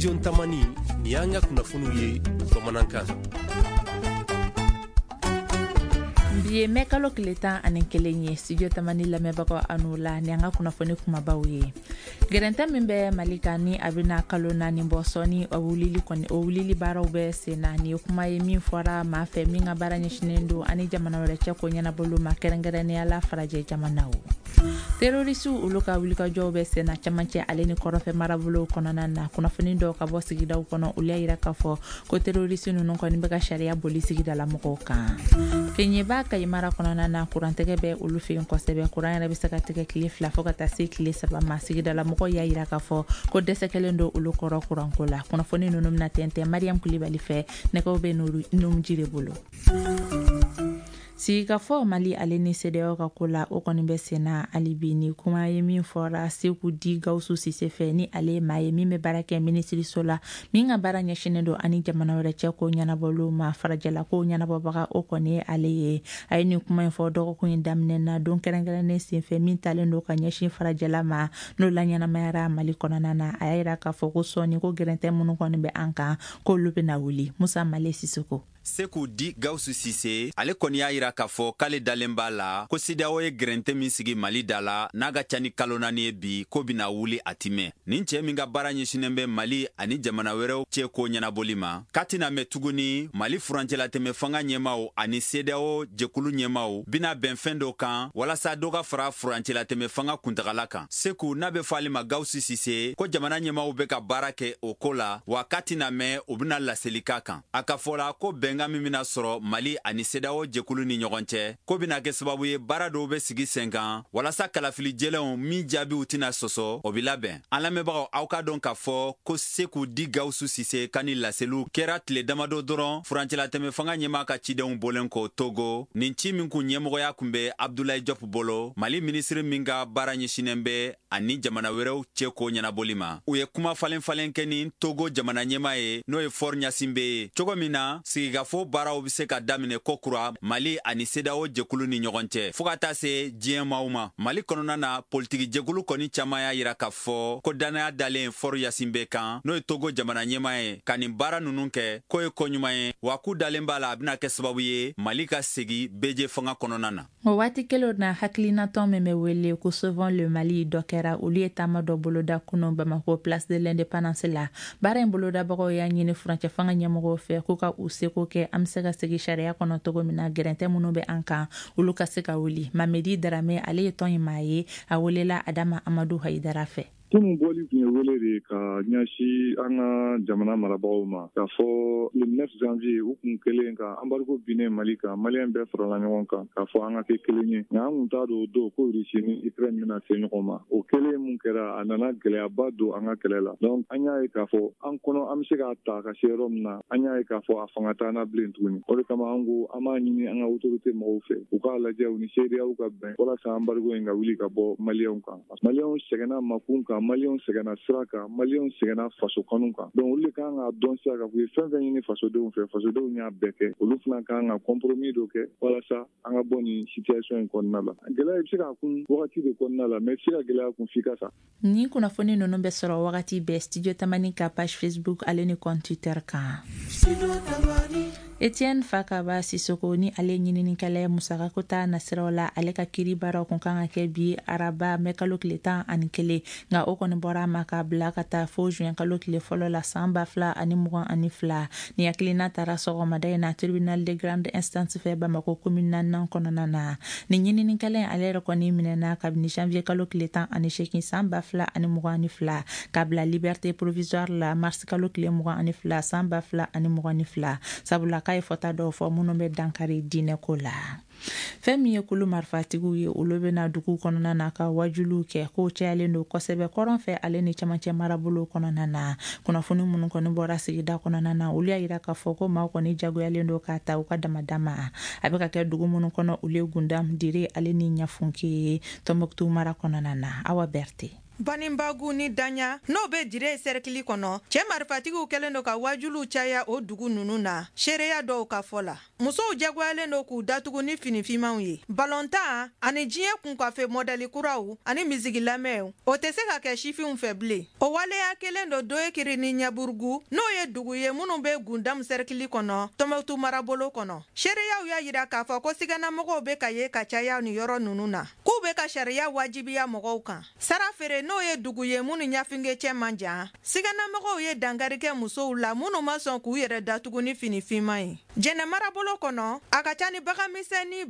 Studio Tamani ni an ka kunnafoniw ye bamanankan. Biye mekalo kileta anin kelenye Studio Tamani lamɛbagaw anu la ni an ka kunnafoni kumabaw ye. Gerenta min bɛ Malika ni abina kalo naani bɔ sɔni o wulili baaraw bɛ sena ni kuma ye min fɔra maa fɛ min ka baara ɲɛsinen don ani jamana wɛrɛ cɛ ko ɲɛnabolo ma kɛrɛnkɛrɛnnenya la farajɛ jamanaw. Terrorisiw olu ka wulikajɔw bɛ sena camancɛ ale ni kɔrɔfɛ marabolo kɔnɔna na kunnafoni dɔw ka bɔ sigidaw kɔnɔ olu y'a yira k'a fɔ ko terrorisi ninnu kɔni bɛ ka sariya boli sigidala mɔgɔw kan. Keɲeba Kayimara kɔnɔna na kurantɛgɛ bɛ olu fɛ yen kosɛbɛ kuran yɛrɛ bɛ se ka tigɛ tile 2 fo ka taa se tile 3 ma sigidala mɔgɔw y'a yira k'a fɔ ko dɛsɛ kɛlen don olu kɔrɔ kuranko la. Kunnafoni ninnu bɛna tɛntɛn Mariam Kulibali fɛ nɛgɛw bɛ Numji de bolo. Sigikafɔ Mali ale ni CEDEAO ka ko la o kɔni bɛ senna hali bi ni kuma ye min fɔra Seku Di Gawusu Sise fɛ ni ale maa ye min bɛ baara kɛ minisiriso la min ka baara ɲɛsinen don ani jamana wɛrɛ cɛ ko ɲɛnabɔlu ma farajɛla ko ɲɛnabɔbaga o kɔni ye ale ye. A ye nin kuma in fɔ dɔgɔkun in daminɛ na don kɛrɛnkɛrɛnnen senfɛ min talen don ka ɲɛsin farajɛla ma n'o la ɲɛnamayara Mali kɔnɔna na. A y'a yira k'a fɔ ko sɔɔni ko gɛrɛntɛ minnu kɔni bɛ an kan k'olu bɛna wuli. Musa Male Sisoko. Seku Di Gawusu Sise ale kɔni y'a yira k'a fɔ k'ale dalen b'a la ko CEDEAO ye gɛrɛntɛ min sigi Mali da la n'a ka ca ni kalo 4 ye bi ko bina wuli a timɛ. Nin cɛ min ka baara ɲɛsinen bɛ Mali ani jamana wɛrɛw cɛ ko ɲɛnaboli ma k'a tɛna mɛn tuguni Mali furancɛlatɛmɛ fanga ɲɛmaw ani CEDEAO jɛkulu ɲɛmaw bina bɛn fɛn dɔ kan walasa dɔ ka fara furancɛlatɛmɛ fanga kuntagala kan. Seku n'a bɛ fɔ ale ma Gawusu Sise ko jamana ɲɛmaw bɛ ka baara kɛ o ko la wa k'a tɛna mɛn u bina laseli k'a kan. A ka fɔla ko bɛnkan min bɛna sɔrɔ Mali ani CEDEAO jɛkulu ni ɲɔgɔn cɛ ko bɛna kɛ sababu ye baara dɔw bɛ sigi sen kan walasa kalafili jɛlenw min jaabiw tɛna sɔsɔ o bɛ labɛn. An lamɛnbagaw aw ka dɔn k'a fɔ ko Seku Di Gawusu Sise ka ni laseliw kɛra tile damadɔ dɔrɔn furancɛlatɛmɛ fanga ɲɛmaa ka cidenw bɔlen kɔ Togo. Nin ci min kun ɲɛmɔgɔya kun bɛ Abdoulaye Diop bolo Mali minisiri min ka baara ɲɛsinen bɛ ani jamana wɛrɛw cɛ ko ɲɛnaboli ma. U ye kuma falen kɛ ni Togo jamana ɲɛmaa ye n'o ye Faure Gnassingbé ye cogo min na sigikafɔ baaraw bɛ se ka daminɛ kokura Mali ani CEDEAO jɛkulu ni ɲɔgɔn cɛ fo ka taa se diɲɛmaaw ma. Mali kɔnɔna na politiki jɛkulu kɔni caman y'a yira k'a fɔ ko danaya dalen Faure Gnassingbé kan n'o ye Togo jamana ɲɛmaa ye ka nin baara ninnu kɛ k'o ye koɲuman ye wa k'u dalen b'a la a bɛna kɛ sababu ye Mali ka segi BJ fanga kɔnɔna na. O waati kelen na hakilinatɔn min bɛ wele ko Sauvons le Mali dɔ kɛra olu ye taama dɔ boloda kunun Bamako Place de l'Indépendance la. Baara in bolodabagaw y'a ɲini furancɛ fanga ɲɛmɔgɔw fɛ k'u ka u seko kɛ an bɛ se ka segi sariya kɔnɔ togo min na gɛrɛntɛ minnu bɛ an kan olu ka se ka wuli. Mamedi Darame ale ye tɔn in maa ye a welela Adama Amadu Hayidara fɛ. Tunu bɔli tun ye wele de ka ɲɛsi an ka jamana marabagaw ma k'a fɔ le 9 janvier u kun kelen ka embargo binnen Mali kan Maliyɛn bɛɛ farala ɲɔgɔn kan k'a fɔ an ka kɛ kelen ye nka an kun t'a dɔn o don ko Russie ni Ukraine bɛna se ɲɔgɔn ma. O kelen mun kɛra a nana gɛlɛyaba don an ka kɛlɛ la donc an y'a ye k'a fɔ an kɔnɔ an bɛ se k'a ta ka se yɔrɔ min na an y'a ye k'a fɔ a fanga t'an na bilen tuguni. O de kama an ko an b'a ɲini an ka autorité mɔgɔw fɛ u k'a lajɛ u ni CEDEAO ka bɛn walasa embargo in ka wuli ka bɔ Maliyɛnw kan. Maliyɛnw sɛgɛnna makun kan Maliyɛnw sɛgɛnna sira kan Maliyɛnw sɛgɛnna faso kanu kan donc olu de kan ka dɔn sira kan u ye fɛn fɛn ɲini fasodenw fɛ fasodenw y'a bɛɛ kɛ olu fana kan ka compromis dɔ kɛ walasa an ka bɔ nin situation in kɔnɔna la. Gɛlɛya bɛ se ka kun wagati de kɔnɔna la mais se ka gɛlɛya kun f'i ka sa. Ni kunnafoni ninnu bɛ sɔrɔ wagati bɛɛ Studio Tamani ka page Facebook ale ni compte Twitter kan. Etienne Fakaba Sisoko ni ale ɲininikɛla musaka ko ta nasiraw la ale ka kiiri baaraw kun kan ka kɛ bi araba mɛ kalo tile 11 nka o kɔni bɔra ma ka bila ka taa fo juin kalo tile fɔlɔ la san 2022 ni hakilina taara sɔgɔmada in na tribunal de grande instance fɛ Bamako commune 4 kɔnɔna na. Ni ɲininikɛla ale yɛrɛ kɔni minɛna kabini janvier kalo tile 18 san 2022 ka bila liberté provisoire la mars kalo tile 22 san 2022 sabula k'a ye fɔta dɔw fɔ minnu bɛ dankari diinɛ ko la. Fɛn min ye kulu marifatigiw ye olu bɛna dugu kɔnɔna na ka wajuliw kɛ k'o cayalen don kosɛbɛ kɔrɔn fɛ ale ni camancɛ marabolo kɔnɔna na. Kunnafoni minnu kɔni bɔra sigida kɔnɔna na olu y'a yira k'a fɔ ko maaw kɔni jagoyalen don k'a ta u ka damadama. A bɛ ka kɛ dugu minnu kɔnɔ olu ye Gundam Dire ale ni Ɲafunke ye Tɔnbɔkutu mara kɔnɔna na. Awa Berté. Banimbagu ni danya n'o be dire serikili kɔnɔ cɛ marifatigiw kɛlen do ka wajulu caya o dugu nunu na seereya dɔw ka fɔ la musow jagoyalen do k'u datugu ni finifimanw ye balontan ani diɲɛ kunkwafe mɔdɛli kuraw ani misigi lamɛnw o tɛ se ka kɛ sifinw fɛ bilen o waleya kelen do Doekiri ni Ɲaburugu n'o ye dugu ye minnu be Gundamu serikili kɔnɔ Tɔnbukutu marabolo kɔnɔ seereyaw y'a yira k'a fɔ ko siganamɔgɔw be ka ye ka caya ni yɔrɔ nunu na k'u be ka sariya wajibiya mɔgɔw kan sara feere n'o ye dugu ye minnu ɲafinge cɛ man jan siganamɔgɔw ye dangarikɛ musow la minnu ma sɔn k'u yɛrɛ datugu ni finifinman ye jɛnɛ marabolo kɔnɔ a ka ca ni baganmisɛnni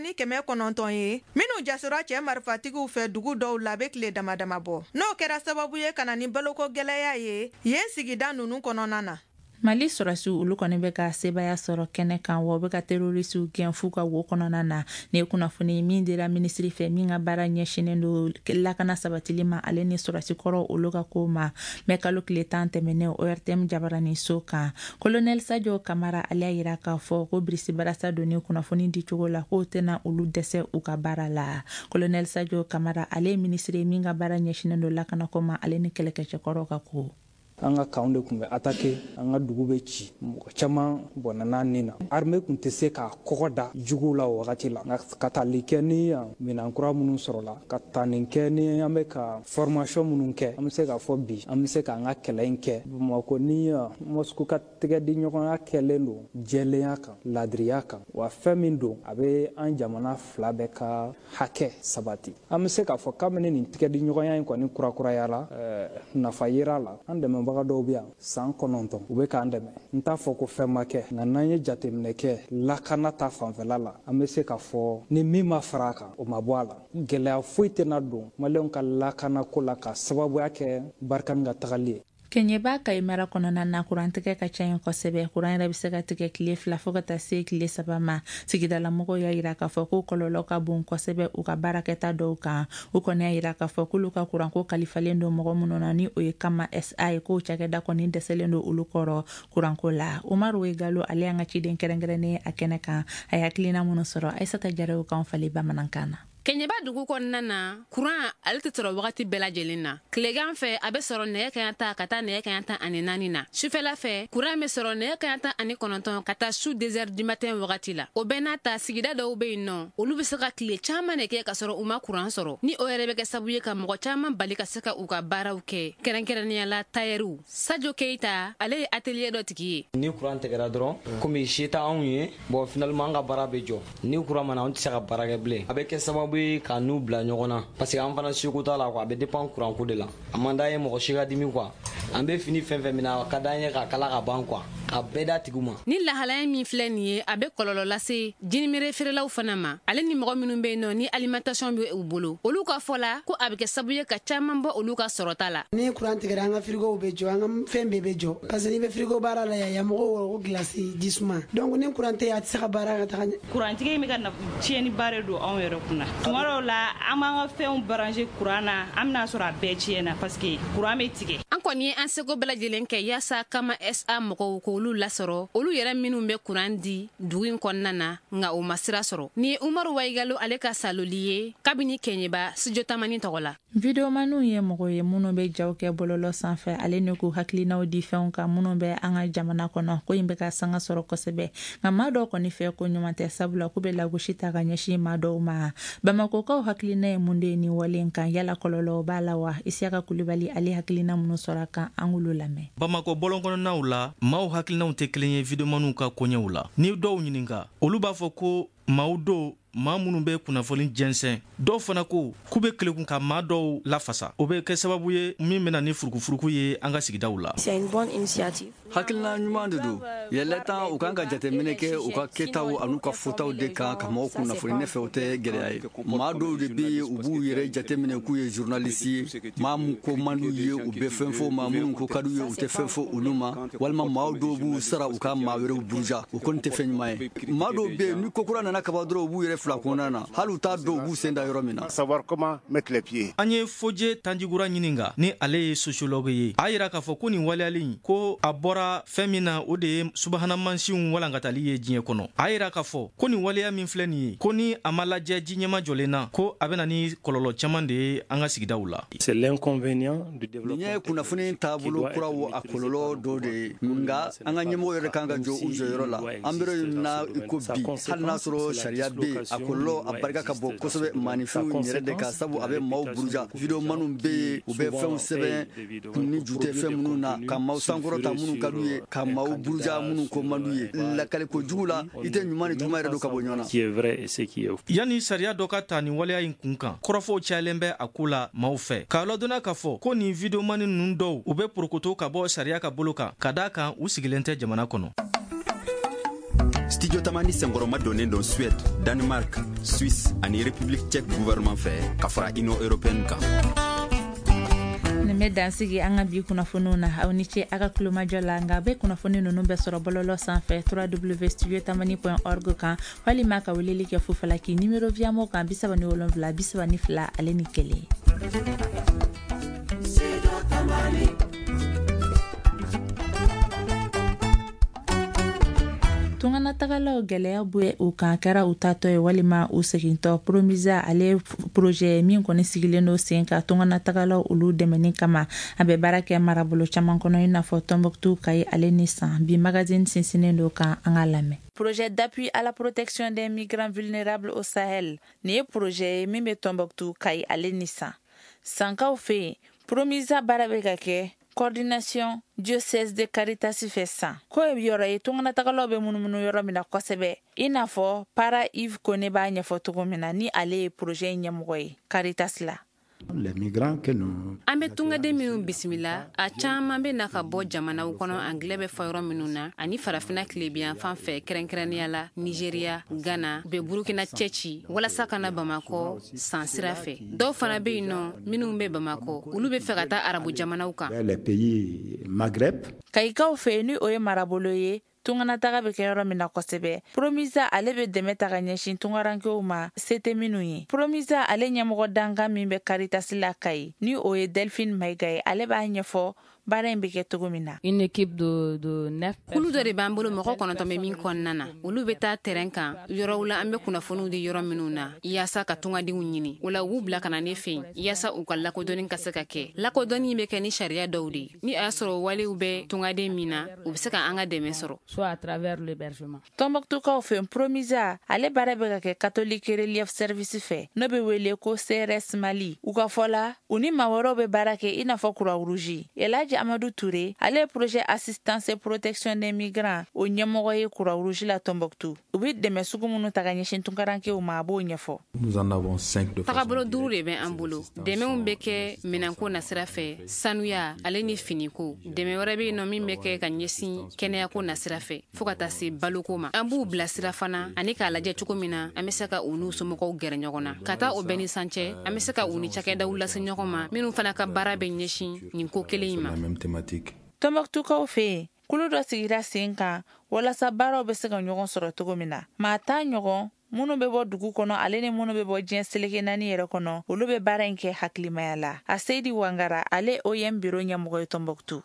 1900 ye minnu jasora cɛ marifatigiw fɛ dugu dɔw la be tile dama dama bɔ n'o kɛra sababu ye ka na ni baloko gwɛlɛya ye yen sigida nunu kɔnɔna na Mali sɔrɔsiw olu kɔni bɛ ka sebaya sɔrɔ kɛnɛ kan wa bɛ ka terorisiw gɛn fu ka wo kɔnɔna na ne kunnafoni min dira minisiri fɛ min ka baara ɲɛsinnen do lakana sabatili ma ale ni sɔrɔsi kɔrɔ olu ka ko ma mɛ kalo tile 10 tɛmɛnen ORTM jabarani so kan Colonel Sajo Kamara ale y'a yira k'a fɔ ko Birisi Barasa donni kunnafoni di cogo la k'o tɛna olu dɛsɛ u ka baara la Colonel Sajo Kamara ale minisiri min ka baara ɲɛsinnen do lakana ko ma ale ni kɛlɛkɛcɛ kɔrɔ ka ko an ka kanw de kun bɛ attaquer an ka dugu bɛ ci mɔgɔ caman bɔnna nin na armée kun tɛ se ka kɔgɔ da juguw la o wagati la ka tali kɛ ni minɛn kura minnu sɔrɔla ka tani kɛ ni an bɛ ka formation minnu kɛ an bɛ se ka fɔ bi an bɛ se ka an ka kɛlɛ in kɛ Bamakɔ ni Moscou ka tɛgɛ di ɲɔgɔnya kɛlen don jɛlenya kan ladiriya kan wa fɛn min don a bɛ an jamana fila bɛɛ ka hakɛ sabati an bɛ se ka fɔ kabini nin tɛgɛ di ɲɔgɔnya in kɔni kurakuraya la nafa yera la an dɛmɛ baga dɔw bɛ yan san 9 u bɛ k'an dɛmɛ n t'a fɔ ko fɛn ma kɛ nka n'an ye jateminɛ kɛ lakana ta fanfɛla la an bɛ se ka fɔ ni min ma fara a kan o ma bɔ a la gɛlɛya foyi tɛna don maliyɛnw ka lakana ko la ka sababuya kɛ Barikani ka tagali ye Keɲeba Kayi mara kɔnɔna na kurantigɛ ka ca yen kosɛbɛ kuran yɛrɛ bɛ se ka tigɛ tile 2 fo ka taa se tile 3 ma sigidalamɔgɔw y'a yira k'a fɔ ko kɔlɔlɔ ka bon kosɛbɛ u ka baarakɛta dɔw kan u kɔni y'a yira k'a fɔ k'olu ka kuranko kalifalen don mɔgɔ minnu na ni o ye Kama SA ye k'o cakɛda kɔni dɛsɛlen don olu kɔrɔ kuranko la Umaru Wegalo ale y'an ka ciden kɛrɛnkɛrɛnnen a kɛnɛ kan a ye hakilina minnu sɔrɔ Aisata Jare kan fali bamanankan na Keɲeba dugu kɔnɔna na kuran ale tɛ sɔrɔ wagati bɛɛ lajɛlen na tilegan fɛ a bɛ sɔrɔ nɛgɛ kanɲɛ 10 ka taa nɛgɛ kanɲɛ 14 na sufɛla fɛ kuran bɛ sɔrɔ nɛgɛ kanɲɛ 19 ka taa su 2 heures du matin wagati la o bɛɛ n'a ta sigida dɔw bɛ yen nɔ olu bɛ se ka tile caman de kɛ ka sɔrɔ u ma kuran sɔrɔ ni o yɛrɛ bɛ kɛ sababu ye ka mɔgɔ caman bali ka se ka u ka baaraw kɛ kɛrɛnkɛrɛnnenya la tayɛriw Sajo Keita ale ye atelier dɔ tigi ye ni kuran tigɛra dɔrɔn komi se tɛ anw ye bon finalement an ka baara bɛ jɔ ni kuran mana an tɛ se ka baara kɛ bilen a bɛ kɛ sababu ye ka n'u bila ɲɔgɔn na parce que an fana seko t'a la quoi a bɛ dépend kuranko de la a man d'an ye mɔgɔ si ka dimi quoi an bɛ fini fɛn fɛn minɛ a ka d'an ye ka kala ka ban quoi ka bɛɛ da tigiw ma ni lahalaya min filɛ nin ye a bɛ kɔlɔlɔ lase jinimere feerelaw fana ma ale ni mɔgɔ minnu bɛ yen nɔ ni alimentation bɛ u bolo olu ka fɔ la ko a bɛ kɛ sababu ye ka caman bɔ olu ka sɔrɔta la ni kuran tigɛra an ka frigow bɛ jɔ an ka fɛn bɛɛ bɛ jɔ parce que ni bɛ frigo baara la yan mɔgɔw wɔrɔ ko glace jisuma donc ni kuran tɛ a tɛ se ka baara ka taga kurantigɛ in bɛ ka tiɲɛni baara don anw yɛrɛ kunna tuma dɔw la an b'an ka fɛnw brancher kuran na an bɛna sɔrɔ a bɛɛ tiɲɛna parce que kuran bɛ tigɛ an kɔni ye an seko bɛɛ lajɛlen kɛ yaasa Kama SA mɔgɔw k'olu lasɔrɔ olu yɛrɛ minnu bɛ kuran di dugu in kɔnɔna na nka o ma sira sɔrɔ ni Umaru Waigalo ale ka saloli ye kabini Keɲeba studio tamani tɔgɔ la videomaniw ye mɔgɔ ye minnu bɛ jaw kɛ bɔlɔlɔ sanfɛ ale ni k'u hakilinaw di fɛnw kan minnu bɛ an ka jamana kɔnɔ ko in bɛ ka sanga sɔrɔ kosɛbɛ nka maa dɔw kɔni fɛ ko ɲuman tɛ sabula k'u bɛ lagosi ta ka ɲɛsin maa dɔw ma Bamakokaw hakilina ye mun de ye nin wale in kan yala kɔlɔlɔ b'a la wa Isiaka Kulibali ale hakilina minnu sɔrɔ a kan an k'olu lamɛn Bamako bɔlɔn kɔnɔnaw la maaw hakilinaw tɛ kelen ye videomaniw ka koɲɛw la ni dɔw ɲininka olu b'a fɔ ko maaw dɔw maa minnu bɛ kunnafoni jɛnsɛn dɔw fana ko k'u bɛ tilekun ka maa dɔw lafasa o bɛ kɛ sababu ye min bɛna ni furukufuruku ye an ka sigidaw la hakilina ɲuman de don yɛlɛtan u kan ka jateminɛ kɛ u ka kɛtaw an'u ka fɔtaw de kan ka maaw kunnafoni ne fɛ o tɛ gɛlɛya ye maa dɔw de bɛ yen u b'u yɛrɛ jateminɛ k'u ye journaliste ye maa min ko man d'u ye u bɛ fɛn fɔ maa minnu ko ka d'u ye u tɛ fɛn fɔ olu ma walima maa dɔw b'u sara u ka maa wɛrɛw buruja o kɔni tɛ fɛn ɲuman ye maa dɔw bɛ yen ni kokura nana kaban dɔrɔn u b'u yɛrɛ fila kɔnɔna na hali u t'a dɔn u b'u sen da yɔrɔ min na. An ye Fodje Tandjigura ɲininga ni ale ye sociologue ye. A yira k'a fɔ ko nin waleyali ko a bɔra fɛn min na o de ye subahana mansinw walankatali ye diɲɛ kɔnɔ. A yira k'a fɔ ko nin waleya min filɛ nin ye ko ni a ma lajɛ ji ɲɛma jɔlen na ko a bɛna ni kɔlɔlɔ caman de ye an ka sigidaw la. Nin ye kunnafoni taabolo kuraw a kɔlɔlɔ dɔ de ye nga an ka ɲɛmɔgɔ yɛrɛ kan ka jɔ u jɔyɔrɔ la. An bɛrɛ na ko bi hali n'a sɔrɔ sariya bɛ a kɔlɔlɔ a barika ka bon kosɛbɛ maanifinw yɛrɛ de ka sabu a bɛ maaw buruja video manu bɛ yen u bɛ fɛnw sɛbɛn ni ju tɛ fɛn minnu na ka maaw sankɔrɔta minnu ka d'u ye ka maaw buruja minnu ko man d'u ye lakaliko jugu la i tɛ ɲuman ni juguman yɛrɛ don ka bɔ ɲɔgɔn na. Yani sariya dɔ ka ta nin waleya in kun kan kɔrɔfɔw cayalen bɛ a ko la maaw fɛ k'a ladɔnna k'a fɔ ko nin video mani ninnu dɔw u bɛ porokoto ka bɔ sariya ka bolo kan ka d'a kan u sigilen tɛ jamana kɔnɔ. Studio Tamani senkɔrɔma donnen don Suède, Danemark, Suisse ani République tchèque gouvernement fɛ ka fara Union européenne kan. Nime dansigi an ka bi kunnafoniw na aw ni ce a ka kulomajɔ la nka bɛ kunnafoni ninnu bɛ sɔrɔ bɔlɔlɔ sanfɛ www.studiotamani.org kan walima ka weleli kɛ Fufalaki numéro viamo kan 37 32 ale ni 1. Tungana tagalaw gɛlɛya bɛ u kan kɛra u tatɔ ye walima u segintɔ Promisa ale projet min kɔni sigilen don sen ka tungana tagalaw olu dɛmɛni kama a bɛ baara kɛ marabolo caman kɔnɔ i n'a fɔ Tombouctou, Kayi ale ni San bi magazine sinsinnen don kan an ka lamɛn. Projet d'appui à la protection des migrants vulnérables au Sahel ni ye projet min bɛ Tombouctou, Kayi ale ni Sankaw fɛ Promisa baara bɛ ka kɛ coordination diocèse de Caritas fɛ san ko yɔrɔ ye tungana tagalaw bɛ munumunu yɔrɔ min na kosɛbɛ i n'a fɔ Para Yves Kone b'a ɲɛfɔ cogo min na ni ale ye projet ɲɛmɔgɔ ye Caritas la. An bɛ tungaden minnu bisimila a caman bɛ na ka bɔ jamanaw kɔnɔ anglais bɛ fɔ yɔrɔ minnu na ani farafina tilebiyan fan fɛ kɛrɛnkɛrɛnnenya la Nigeria, Ghana, bɛ Burkina Cɛci walasa ka na Bamakɔ san sira fɛ. Dɔw fana bɛ yen nɔ minnu bɛ Bamakɔ olu bɛ fɛ ka taa arabu jamanaw kan. Kayikaw fɛ ni o ye marabolo ye tungana taga bɛ kɛ yɔrɔ min na kosɛbɛ. Promisa ale bɛ dɛmɛ ta ka ɲɛsin tungarankew ma se tɛ minnu ye. Promisa ale ɲɛmɔgɔ dankan min bɛ Caritas la Kayi ni o ye Delphine Maïga ye ale b'a ɲɛfɔ baara in bɛ kɛ cogo min na. Une équipe de 9 kulu dɔ de b'an bolo mɔgɔ 9 bɛ min kɔnɔna na olu bɛ taa terrain kan yɔrɔw la an bɛ kunnafoniw di yɔrɔ minnu na yaasa ka tungadenw ɲini wala u bila kana ne fɛ yaasa u ka lakodɔnni ka se ka kɛ lakodɔnni bɛ kɛ ni sariya dɔw de ni a y'a sɔrɔ walew bɛ tungaden min na u bɛ se ka an ka dɛmɛ sɔrɔ soit à travers l'hébergement. Tombouctou fɛ Promisa ale baara bɛ ka kɛ catholique relief service fɛ n'o bɛ wele ko CRS Mali u ka fɔ la u ni maa wɛrɛw bɛ baara kɛ i n'a fɔ Croix Rouge. Elaji Amadou Touré ale projet assistance et protection des migrants o ɲɛmɔgɔ ye Croix Rouge la Tombouctou u bɛ dɛmɛ sugu minnu ta ka ɲɛsin tunkarankew ma a b'o ɲɛfɔ. Tagabolo 5 de bɛ an bolo dɛmɛw bɛ kɛ minɛnko na sira fɛ sanuya ale ni finiko dɛmɛ wɛrɛ bɛ yen nɔ min bɛ kɛ ka ɲɛsin kɛnɛyako na sira fɛ fo ka taa se baloko ma an b'u bila sira fana ani k'a lajɛ cogo min na an bɛ se ka u n'u somɔgɔw gɛrɛ ɲɔgɔn na ka taa o bɛɛ ni sancɛ an bɛ se ka u ni cakɛdaw lase ɲɔgɔn ma minnu fana ka baara bɛ ɲɛsin nin ko kelen in ma. Tombouctou fɛ yen kulu dɔ sigira sen kan walasa baaraw bɛ se ka ɲɔgɔn sɔrɔ cogo min na maa t'a ɲɔgɔn minnu bɛ bɔ dugu kɔnɔ ale ni minnu bɛ bɔ diɲɛ seleke naani yɛrɛ kɔnɔ olu bɛ baara in kɛ hakilimaya la a Seydi Wangara ale OIM bureau ɲɛmɔgɔ ye Tombouctou.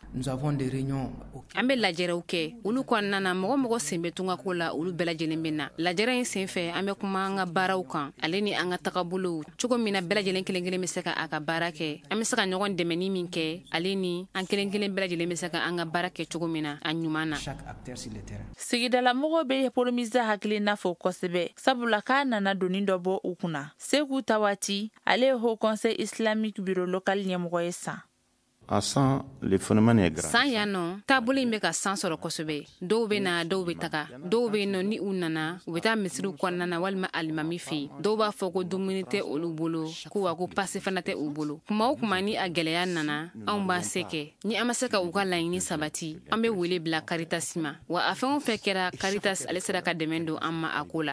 An bɛ lajɛrɛw kɛ olu kɔnɔna na mɔgɔ sen bɛ tungako la olu bɛɛ lajɛlen bɛ na lajɛrɛ in sen fɛ an bɛ kuma an ka baaraw kan ale ni an ka tagabolow cogo min na bɛɛ lajɛlen kelen bɛ se ka a ka baara kɛ an bɛ se ka ɲɔgɔn dɛmɛni min kɛ ale ni an kelen bɛɛ lajɛlen bɛ se ka an ka baara kɛ cogo min na a ɲuman na. Sigidala mɔgɔw bɛ Promisa hakilina fɔ kosɛbɛ sabula k'a nana doni dɔ bɔ u kunna Sekou Tawati ale ye Haut Conseil islamique bureau local ɲɛmɔgɔ ye san. San yan nɔ taabolo in bɛ ka san sɔrɔ kosɛbɛ dɔw bɛ na dɔw bɛ taga dɔw bɛ nɔ ni u nana u bɛ taa misiriw kɔnɔna na walima alimami fɛ dɔw b'a fɔ ko dumuni tɛ olu bolo ko wa ko pase fana tɛ u bolo kuma o kuma ni a gɛlɛya nana anw b'a se kɛ ni an ma se ka u ka laɲini sabati an bɛ wele bila Caritas ma wa a fɛn o fɛn kɛra Caritas ale sera ka dɛmɛ don an ma a ko la.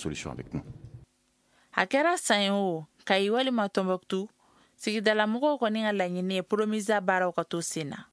A kɛra san ye o Kayi walima Tombouctou sigidala mɔgɔw kɔni ka laɲini ye Promisa baaraw ka to sen na.